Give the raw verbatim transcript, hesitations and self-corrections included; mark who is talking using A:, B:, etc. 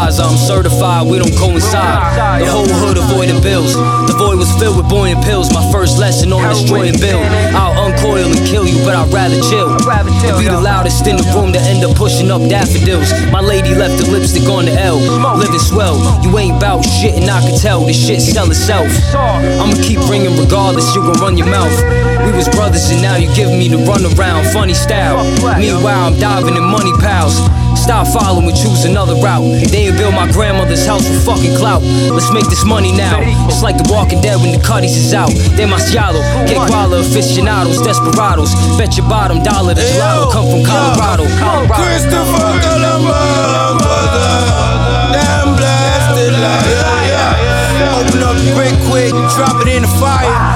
A: advisor, I'm certified, we don't coincide. The whole hood avoided bills. The void was filled with buoyant pills. My first lesson on destroying Bill. I'll uncoil and kill you, but I'd rather chill. And be the loudest in the room to end up pushing up daffodils. My lady left the lipstick on the L. Living swell, you ain't bout shit and I can tell this shit sell itself. I'ma keep ringing regardless, you gon' run your mouth. We was brothers and now you giving me the runaround. Funny style. Meanwhile I'm diving in money piles. Stop following, choose another route. They ain't build my grandmother's house with fucking clout. Let's make this money now. It's like The Walking Dead when the Cuddies is out. Demasiado, que guala, aficionados, desperados. Bet your bottom dollar the gelato come from Colorado.
B: Christopher Columbus was a damn blasted liar. Open up the brick quick, drop it in the fire.